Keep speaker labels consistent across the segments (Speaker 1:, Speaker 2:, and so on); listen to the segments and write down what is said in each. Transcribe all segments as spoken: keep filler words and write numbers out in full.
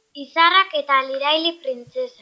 Speaker 1: Izarrak eta Liraili printzesa.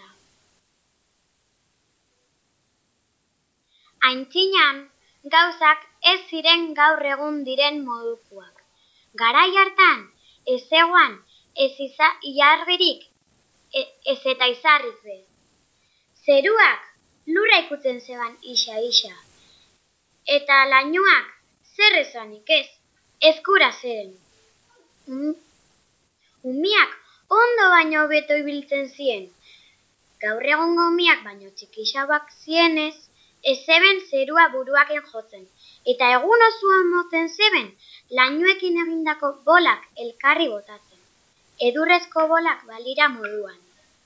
Speaker 1: Aintzinan, gauzak ez ziren gaur egun diren modukoak. Garai hartan, ez zegoan, ez ilargirik, ez eta izarrik bez. Zeruak lurra ikutzen zeban isa-isa. Eta lainuak zer esanik ez, ezkura zeren. Um, umiak ondo baino beto ibiltzen zien. Gaur egungo umiak baino txikixabak zienez, ez zeben zerua buruaken jotzen, eta egun osoan moten zeben, lainuekin egindako bolak elkarri botatzen. Edurrezko bolak balira moduan.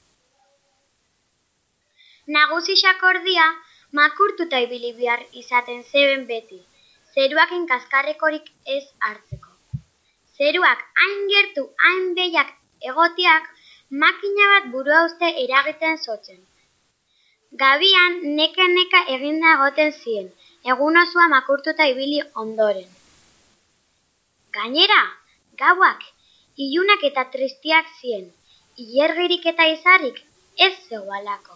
Speaker 1: Nagusi xakordia makurtuta ibili behar izaten zeben beti, zeruakin kaskarrekorik ez hartzeko. Zeruak hain gertu, hain behiak egotiak, makina bat burua uste eragiten zotzen. Gabian neka-neka eginda egoten zien, egun osoa makurtuta ibili ondoren. Gainera, gauak, ilunak eta tristiak zien, ilergirik eta izarrik ez zegoalako.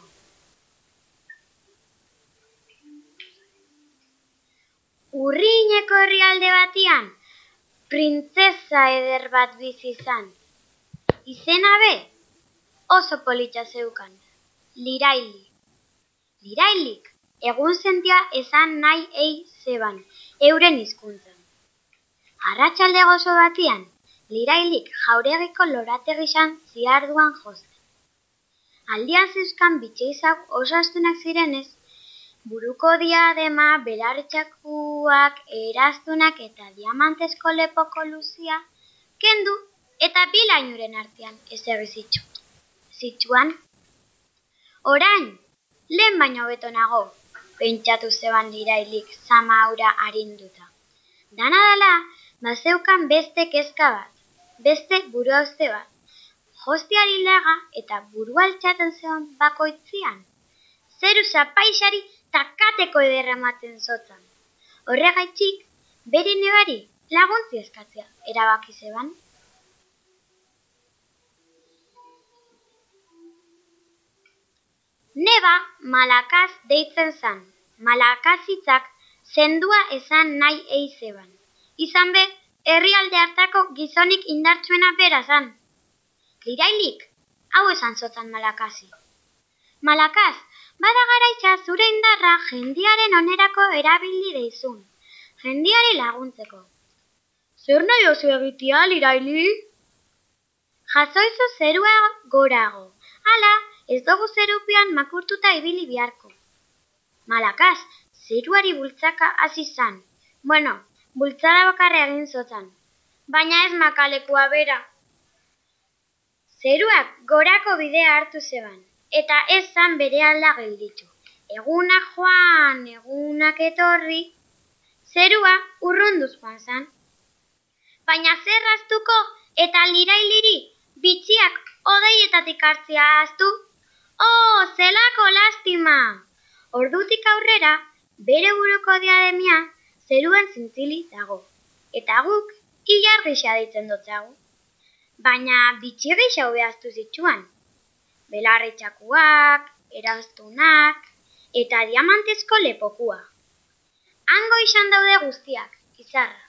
Speaker 1: Urriñeko herrialde batian, printzesa eder bat bizi izan. Izena be, oso politxa zeukan, Liraili. Lirailik, egun sentia esan nahi ei zeban, euren hizkuntzan. Arratsalde gozo batian, Lirailik jauregiko lorategizan ziarduan jozten. Aldian zeuzkan bitxeizak oso astunak zirenez, buruko diadema, belartxakuak, eraztunak eta diamantezko lepoko luzia, kendu eta bi lainuren artean ezerri zitsu. Zitsuan, orain, lehen baino beto nago, pentsatu zeban Lirailik zama hura arinduta. Dana dela, bazeukan beste kezka bat, beste buruauste bat, jostiari laga eta burua altxaten zeban bakoitzian. Zeru zapaixari takateko ederra ematen zotan. Horregaitxik, bere nebari laguntzi eskatzea erabaki zeban. Neba Malakaz deitzen zan. Malakaz hitzak zendua esan nahi ei zeban. Izan be, herrialde hartako gizonik indartsuena bera zan. Lirailik, hau esan zotan Malakazi. Malakaz, bada garaitza zure indarra jendiaren onerako erabili deizun, jendiari laguntzeko. Zer nahi oso egitea, Liraili? Jazoizu zerua gorago, hala, ez dugu zerupian makurtuta ibili biharko. Malakaz, zeruari bultzaka hasi zan. Bueno, bultzara bakarra egin zotan, baina ez makalekua bera. Zeruak gorako bidea hartu zeban, eta ez zan berehala gelditu. Egunak joan, egunak etorri, zerua urrunduz joan zan. Baina zer ahaztuko eta Lirailiri bitxiak hodeietatik hartzea ahaztu? Oh, zelako lastima! Ordutik aurrera, bere buruko diademia zeruan zintzili dago, eta guk ilar gisa deitzen dotzagu. Baina bitxi gisa behaztu zitsuan. Belarretxakuak, eraztunak, eta diamantezko lepokua. Hango izan daude guztiak, izarra.